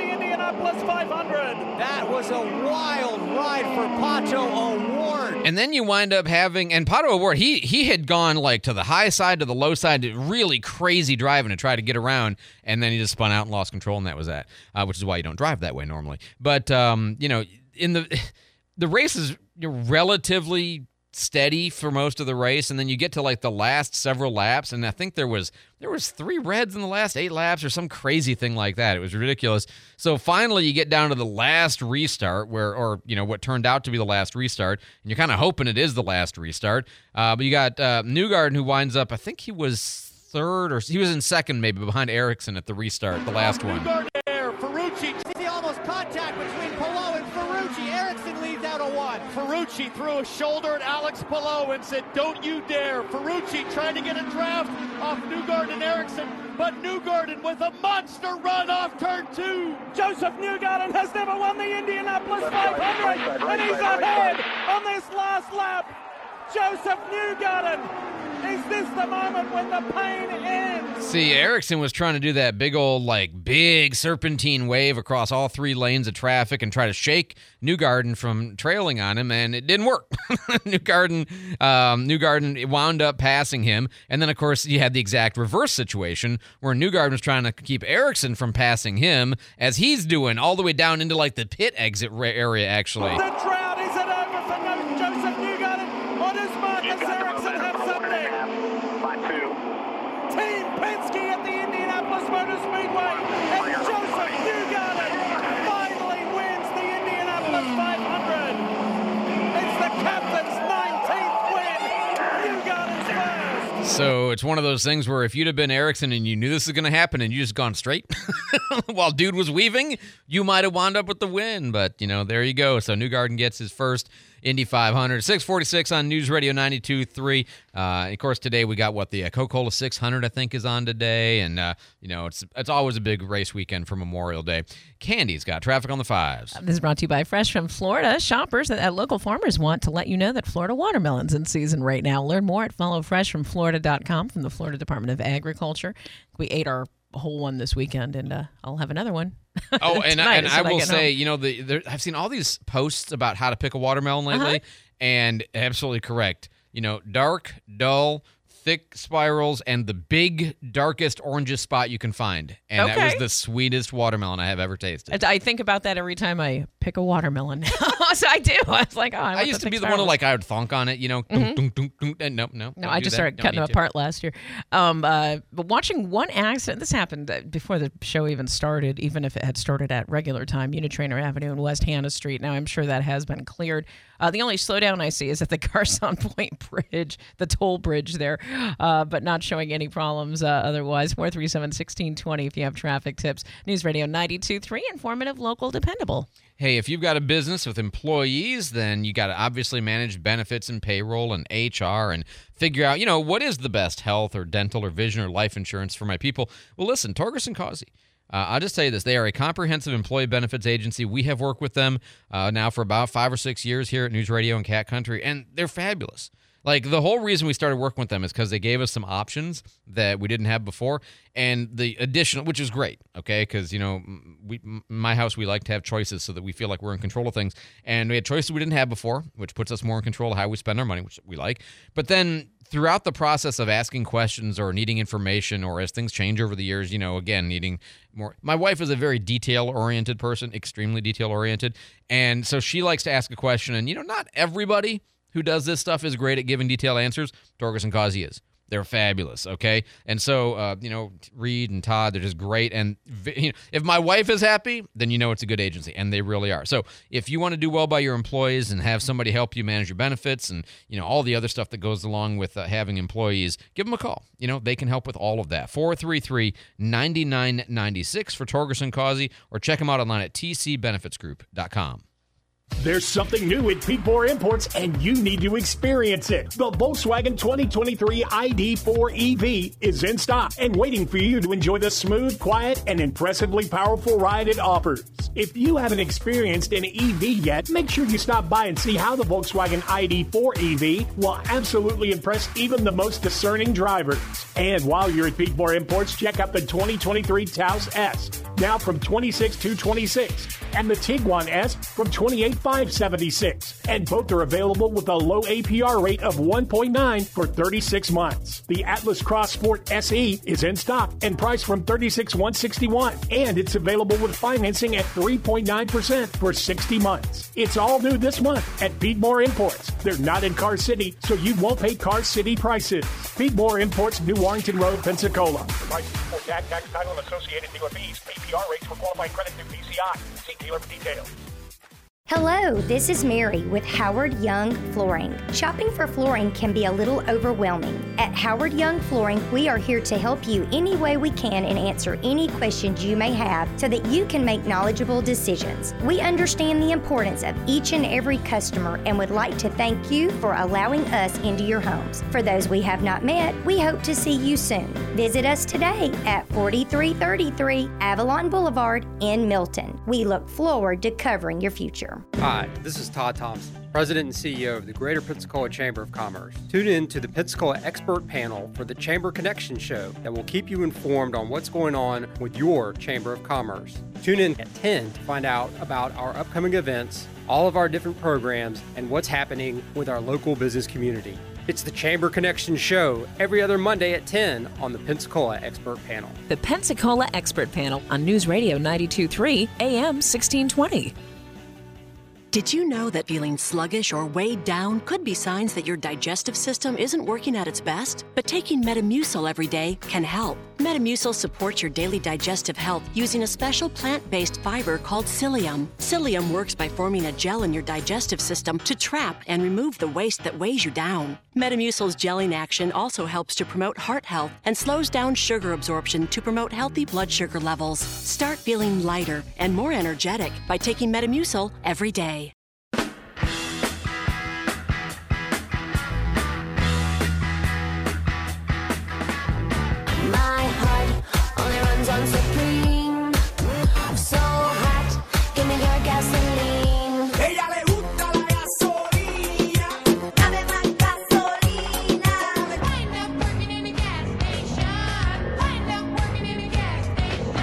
Indianapolis five hundred. That was a wild ride for Pato O'Ward. And then you wind up having, and Pato O'Ward, he he had gone like to the high side, to the low side, to really crazy driving to try to get around, and then he just spun out and lost control, and that was that, uh, which is why you don't drive that way normally. But, um, you know, in the the race is relatively steady for most of the race, and then you get to like the last several laps, and I think there was there was three reds in the last eight laps or some crazy thing like that. It was ridiculous. So finally you get down to the last restart, where, or you know, what turned out to be the last restart, and you're kind of hoping it is the last restart. Uh, but you got uh, Newgarden, who winds up, I think he was third, or he was in second maybe, behind Ericsson at the restart, the last one. Newgarden there, Ferrucci. See almost contact between Palou and Ferrucci. Ericsson leads out a one. Ferrucci threw a shoulder at Alex Palou and said, "Don't you dare." Ferrucci trying to get a draft off Newgarden and Ericsson, but Newgarden with a monster run off turn two. Joseph Newgarden has never won the Indianapolis five hundred, and he's ahead on this last lap. Joseph Newgarden. Is this the moment when the pain ends? See, Ericsson was trying to do that big old, like, big serpentine wave across all three lanes of traffic and try to shake Newgarden from trailing on him, and it didn't work. Newgarden, um, Newgarden wound up passing him, and then, of course, you had the exact reverse situation where Newgarden was trying to keep Ericsson from passing him, as he's doing all the way down into, like, the pit exit area, actually. The drought is it over for no Joseph Newgarden, or does Marcus Ericsson have something? Team Penske at the Indianapolis Motor Speedway, and Joseph Newgarden finally wins the Indianapolis five hundred. It's the captain's nineteenth win. Newgarden's first. So it's one of those things where if you'd have been Ericsson and you knew this was going to happen and you just gone straight while dude was weaving, you might have wound up with the win. But, you know, there you go. So Newgarden gets his first Indy five hundred. six forty-six on News Radio ninety-two point three. Uh, of course, today we got what the uh, Coca-Cola six hundred, I think, is on today. And, uh, you know, it's it's always a big race weekend for Memorial Day. Candy's got traffic on the fives. This is brought to you by Fresh from Florida. Shoppers at local farmers want to let you know that Florida watermelon's in season right now. Learn more at follow fresh from florida dot com from the Florida Department of Agriculture. We ate our whole one this weekend, and uh, I'll have another one. Oh, and, I, and I will I say, home. you know, the there, I've seen all these posts about how to pick a watermelon lately, uh-huh. and absolutely correct. You know, dark, dull, thick spirals, and the big, darkest, orangest spot you can find. And okay. that was the sweetest watermelon I have ever tasted. I think about that every time I pick a watermelon now. So I do. I was like, oh, I, I used to be the one who, like, I would thonk on it, you know. Mm-hmm. Dunk, dunk, dunk, dunk, no, no. No, I just started cutting them apart last year. Um, uh, but watching one accident, this happened before the show even started, even if it had started at regular time, Unitrainer Avenue and West Hannah Street. Now, I'm sure that has been cleared. Uh, the only slowdown I see is at the Carson Point Bridge, the toll bridge there, uh, but not showing any problems uh, otherwise. four three seven, one six two zero if you have traffic tips. News Radio ninety-two point three, informative, local, dependable. Hey, if you've got a business with employees, then you got to obviously manage benefits and payroll and H R and figure out, you know, what is the best health or dental or vision or life insurance for my people. Well, listen, Torgerson Causey. Uh, I'll just tell you this. They are a comprehensive employee benefits agency. We have worked with them uh, now for about five or six years here at News Radio and Cat Country, and they're fabulous. Like, the whole reason we started working with them is because they gave us some options that we didn't have before, and the additional, which is great, okay? Because, you know, we, my house, we like to have choices so that we feel like we're in control of things, and we had choices we didn't have before, which puts us more in control of how we spend our money, which we like. But then throughout the process of asking questions or needing information, or as things change over the years, you know, again, needing more. My wife is a very detail-oriented person, extremely detail-oriented, and so she likes to ask a question, and, you know, not everybody who does this stuff is great at giving detailed answers. Torgerson Causey is. They're fabulous, okay? And so, uh, you know, Reed and Todd, they're just great. And you know, if my wife is happy, then you know it's a good agency, and they really are. So if you want to do well by your employees and have somebody help you manage your benefits and, you know, all the other stuff that goes along with uh, having employees, give them a call. You know, they can help with all of that. four three three, nine nine nine six for Torgerson Causey, or check them out online at t c benefits group dot com. There's something new at Pete Bohr Imports, and you need to experience it. The Volkswagen twenty twenty-three I D four E V is in stock and waiting for you to enjoy the smooth, quiet, and impressively powerful ride it offers. If you haven't experienced an E V yet, make sure you stop by and see how the Volkswagen I D four E V will absolutely impress even the most discerning drivers. And while you're at Pete Bohr Imports, check out the twenty twenty-three Taos S. now from twenty-six thousand two hundred twenty-six dollars, and the Tiguan S from twenty-eight thousand five hundred seventy-six dollars. And both are available with a low A P R rate of one point nine for thirty-six months. The Atlas Cross Sport S E is in stock and priced from thirty-six thousand one hundred sixty-one dollars, and it's available with financing at three point nine percent for sixty months. It's all new this month at Feedmore Imports. They're not in Car City, so you won't pay Car City prices. Feedmore Imports, New Warrington Road, Pensacola. Prices before tax, tax, title, and associated dealer fees. A P R rates for qualified credit through P C I. See dealer for details. Hello, this is Mary with Howard Young Flooring. Shopping for flooring can be a little overwhelming. At Howard Young Flooring, we are here to help you any way we can and answer any questions you may have so that you can make knowledgeable decisions. We understand the importance of each and every customer and would like to thank you for allowing us into your homes. For those we have not met, we hope to see you soon. Visit us today at forty-three thirty-three Avalon Boulevard in Milton. We look forward to covering your future. Hi, this is Todd Thompson, President and C E O of the Greater Pensacola Chamber of Commerce. Tune in to the Pensacola Expert Panel for the Chamber Connection Show that will keep you informed on what's going on with your Chamber of Commerce. Tune in at ten to find out about our upcoming events, all of our different programs, and what's happening with our local business community. It's the Chamber Connection Show every other Monday at ten on the Pensacola Expert Panel. The Pensacola Expert Panel on News Radio ninety-two point three A M sixteen twenty. Did you know that feeling sluggish or weighed down could be signs that your digestive system isn't working at its best? But taking Metamucil every day can help. Metamucil supports your daily digestive health using a special plant-based fiber called psyllium. Psyllium works by forming a gel in your digestive system to trap and remove the waste that weighs you down. Metamucil's gelling action also helps to promote heart health and slows down sugar absorption to promote healthy blood sugar levels. Start feeling lighter and more energetic by taking Metamucil every day. My heart only runs on Supreme. So hot, give me your gasoline. Ella le gusta la gasolina. Dame más gasolina. Wind up working in a gas station. Wind up working in a gas station.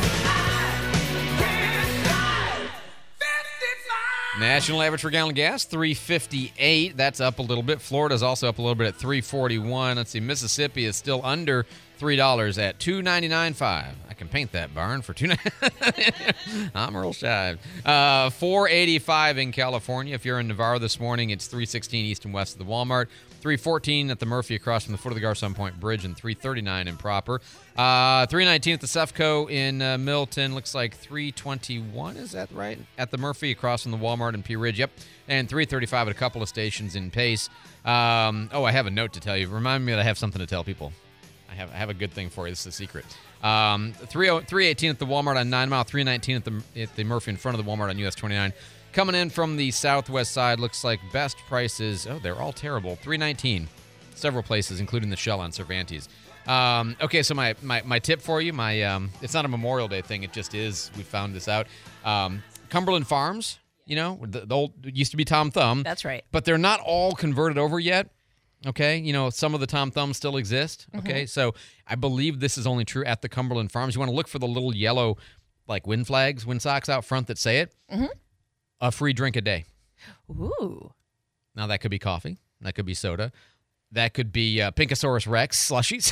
I can't drive fifty-five. National average for gallon of gas, three fifty-eight. That's up a little bit. Florida's also up a little bit at three forty-one. Let's see, Mississippi is still under three dollars at two ninety-nine five. I can paint that barn for two ninety-nine. I'm real shy. Uh, four eighty-five in California. If you're in Navarro this morning, it's three sixteen east and west of the Walmart. three fourteen at the Murphy across from the foot of the Garcon Point Bridge, and three thirty-nine in Proper. Uh, three nineteen at the Sefco in uh, Milton. Looks like three twenty-one, is that right? At the Murphy across from the Walmart in Pea Ridge. Yep. And three thirty-five at a couple of stations in Pace. Um, oh, I have a note to tell you. Remind me that I have something to tell people. I have, I have a good thing for you. This is a secret. Um, three eighteen at the Walmart on nine mile, three nineteen at the, at the Murphy in front of the Walmart on U S twenty-nine. Coming in from the southwest side, looks like best prices. Oh, they're all terrible. three nineteen. Several places, including the Shell on Cervantes. Um, okay, so my, my, my tip for you, my um, it's not a Memorial Day thing. It just is. We found this out. Um, Cumberland Farms, you know, the, the old it used to be Tom Thumb. That's right. But they're not all converted over yet. Okay, you know, some of the Tom Thumbs still exist. Okay, mm-hmm. So I believe this is only true at the Cumberland Farms. You want to look for the little yellow, like, wind flags, wind socks out front that say it. Mm-hmm. A free drink a day. Ooh. Now, that could be coffee. That could be soda. That could be uh, Pinkosaurus Rex slushies.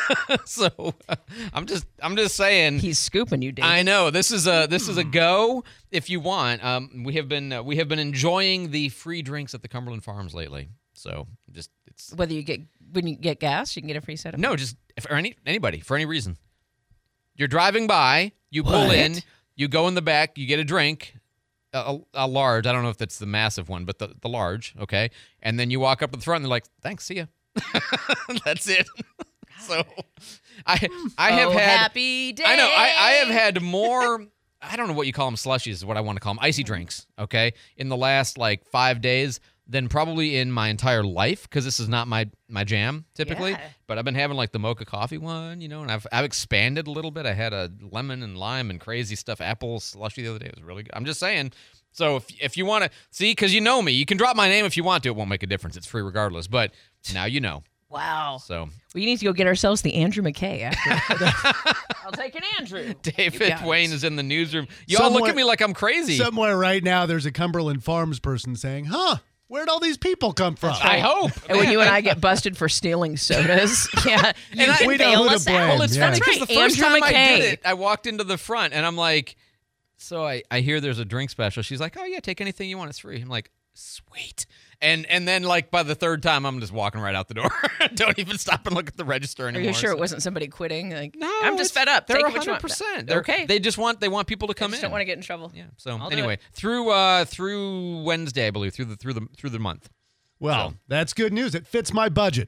so uh, I'm just, I'm just saying. He's scooping you, Dave. I know this is a, this is a go if you want. Um, we have been, uh, we have been enjoying the free drinks at the Cumberland Farms lately. So just it's whether you get when you get gas, you can get a free set of. No, just for any anybody for any reason. You're driving by, you pull What? in, you go in the back, you get a drink, a, a, a large. I don't know if that's the massive one, but the, the large, okay. And then you walk up to the front, and they're like, "Thanks, see ya." That's it. So I I have oh, had happy day. I know I, I have had more. I don't know what you call them, slushies is what I want to call them, icy drinks. Okay, in the last like five days. Than probably in my entire life, because this is not my, my jam typically. Yeah. But I've been having like the mocha coffee one, you know, and I've I've expanded a little bit. I had a lemon and lime and crazy stuff apple slushy the other day. It was really good. I'm just saying. So if if you want to see, because you know me, you can drop my name if you want to. It won't make a difference. It's free regardless. But now you know. Wow. So we need to go get ourselves the Andrew McKay after. I'll take an Andrew. David Wayne is in the newsroom. You all look at me like I'm crazy. Somewhere right now, there's a Cumberland Farms person saying, huh, where'd all these people come from? I hope. And when you and I get busted for stealing sodas, yeah, you And I- can we know bail who to us blame. out. Well, it's funny because Right, the first Andrew time I McKay. did it, I walked into the front and I'm like, so I, I hear there's a drink special. She's like, oh, yeah, take anything you want. It's free. I'm like, sweet. And and then, like, by the third time, I'm just walking right out the door. Don't even stop and look at the register Are anymore. you sure So- it wasn't somebody quitting? Like, No, I'm just it's- fed up. They're Take one what you hundred want. percent. They're They're okay. They just want they want people to I come just in. don't want to get in trouble. Yeah. So I'll do anyway, it. through uh through Wednesday, I believe, through the through the through the month. Well, that's good news. It fits my budget.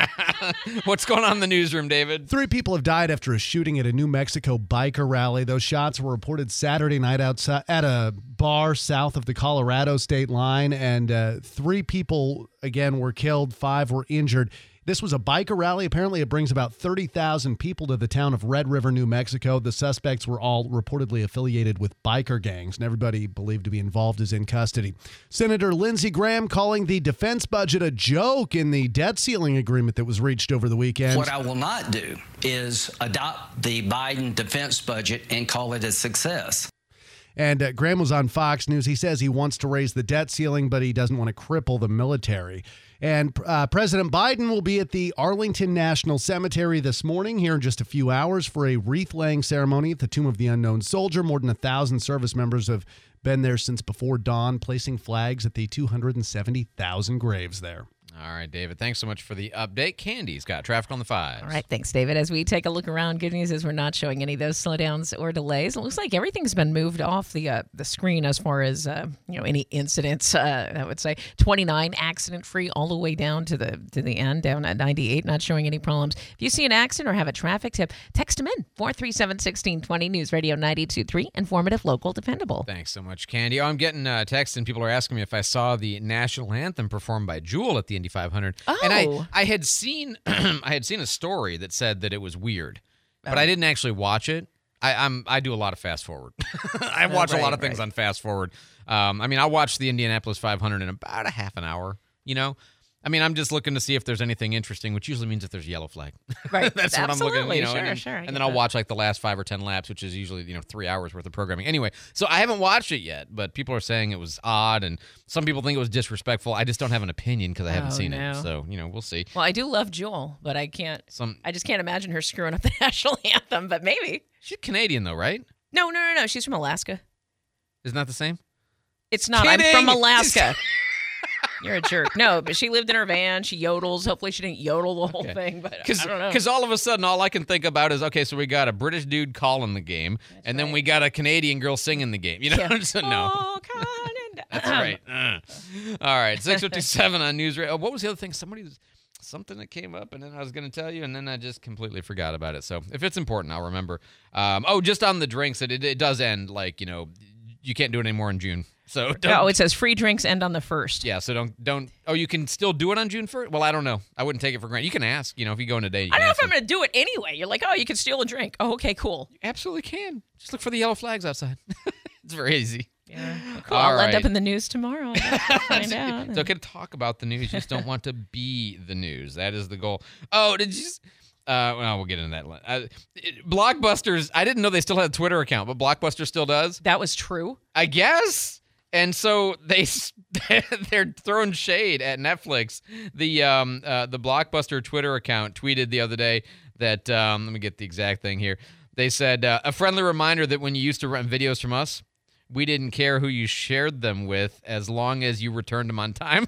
What's going on in the newsroom, David? Three people have died after a shooting at a New Mexico biker rally. Those shots were reported Saturday night outside at a bar south of the Colorado state line, and uh, three people, again, were killed. Five were injured. This was a biker rally. Apparently, it brings about thirty thousand people to the town of Red River, New Mexico. The suspects were all reportedly affiliated with biker gangs, and everybody believed to be involved is in custody. Senator Lindsey Graham calling the defense budget a joke in the debt ceiling agreement that was reached over the weekend. What I will not do is adopt the Biden defense budget and call it a success. And uh, Graham was on Fox News. He says he wants to raise the debt ceiling, but he doesn't want to cripple the military. And uh, President Biden will be at the Arlington National Cemetery this morning, here in just a few hours, for a wreath-laying ceremony at the Tomb of the Unknown Soldier. More than a thousand service members have been there since before dawn, placing flags at the two hundred seventy thousand graves there. All right, David, thanks so much for the update. Candy's got traffic on the fives. All right, thanks, David. As we take a look around, good news is we're not showing any of those slowdowns or delays. It looks like everything's been moved off the uh, the screen as far as uh, you know any incidents. Uh, I would say twenty-nine accident free all the way down to the to the end, down at ninety-eight, not showing any problems. If you see an accident or have a traffic tip, text them in four three seven, one six two zero. News Radio ninety-two point three, informative, local, dependable. Thanks so much, Candy. Oh, I'm getting uh, texts, and people are asking me if I saw the national anthem performed by Jewel at the Indy five hundred. Oh. And I, I had seen I had seen a story that said that it was weird, but Oh. I didn't actually watch it. I, I'm I do a lot of fast forward. I Oh, watch a lot right, of things right. on fast forward. Um, I mean, I watched the Indianapolis five hundred in about a half an hour. You know, I mean, I'm just looking to see if there's anything interesting, which usually means if there's a yellow flag. Right. That's what I'm looking. Absolutely. You know, Sure, and then, sure, I and get then I'll that. watch like the last five or ten laps, which is usually you know three hours worth of programming. Anyway, so I haven't watched it yet, but people are saying it was odd, and some people think it was disrespectful. I just don't have an opinion because I haven't Oh, seen no. it. So you know, we'll see. Well, I do love Jewel, but I can't. Some I just can't imagine her screwing up the national anthem. But maybe she's Canadian though, right? no, no, no, no. She's from Alaska. Isn't that the same? It's not. Kidding. I'm from Alaska. You're a jerk. No, but she lived in her van. She yodels. Hopefully, she didn't yodel the whole thing. But I don't know. Because all of a sudden, all I can think about is, okay, so we got a British dude calling the game, and then we got a Canadian girl singing the game. You know, Yeah. so no. Oh, That's right. Uh. All right, six fifty-seven on News Radio. Oh, what was the other thing? Somebody, something that came up, and then I was going to tell you, and then I just completely forgot about it. So if it's important, I'll remember. Um, oh, just on the drinks, it, it, it does end, like, you know, you can't do it anymore in June. So don't, Oh, it says free drinks end on the first. yeah, so don't don't. Oh, you can still do it on June first. Well, I don't know. I wouldn't take it for granted. You can ask. You know, if you go in today, you I can don't know ask if I'm going to do it anyway. You're like, oh, you can steal a drink. Oh, okay, cool. You absolutely can. Just look for the yellow flags outside. It's very easy. Yeah. Cool. All I'll end right. up in the news tomorrow. I'll find out. It's okay to talk about the news. You just don't want to be the news. That is the goal. Oh, did you? Just, uh, well, we'll get into that. Uh, it, Blockbusters. I didn't know they still had a Twitter account, but Blockbuster still does. That was true. I guess. And so they they're throwing shade at Netflix. The um uh, the Blockbuster Twitter account tweeted the other day that um, let me get the exact thing here. They said uh, a friendly reminder that when you used to rent videos from us, we didn't care who you shared them with as long as you returned them on time.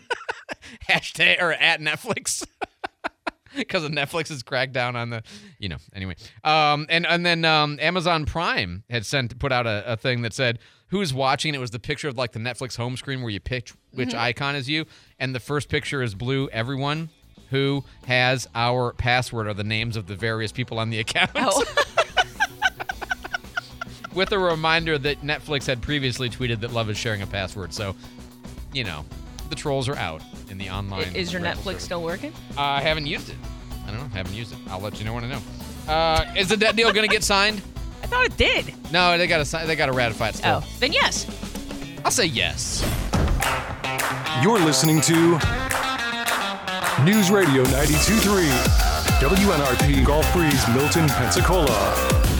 Hashtag or at Netflix. Because of Netflix's crackdown on the, you know, anyway. Um, and, and then um, Amazon Prime had sent put out a, a thing that said, who's watching? It was the picture of like the Netflix home screen where you pick which Mhm. icon is you. And the first picture is blue. Everyone who has our password are the names of the various people on the account. Oh. With a reminder that Netflix had previously tweeted that love is sharing a password. So, you know, the trolls are out in the online. Is your rental Netflix service. still working? Uh, I haven't used it. I don't know. Haven't used it. I'll let you know when I know. Uh, is the debt deal going to get signed? I thought it did. No, they got to. They got to ratify it still. Oh, then yes. I'll say yes. You're listening to News Radio ninety-two point three, W N R P Gulf Breeze, Milton, Pensacola.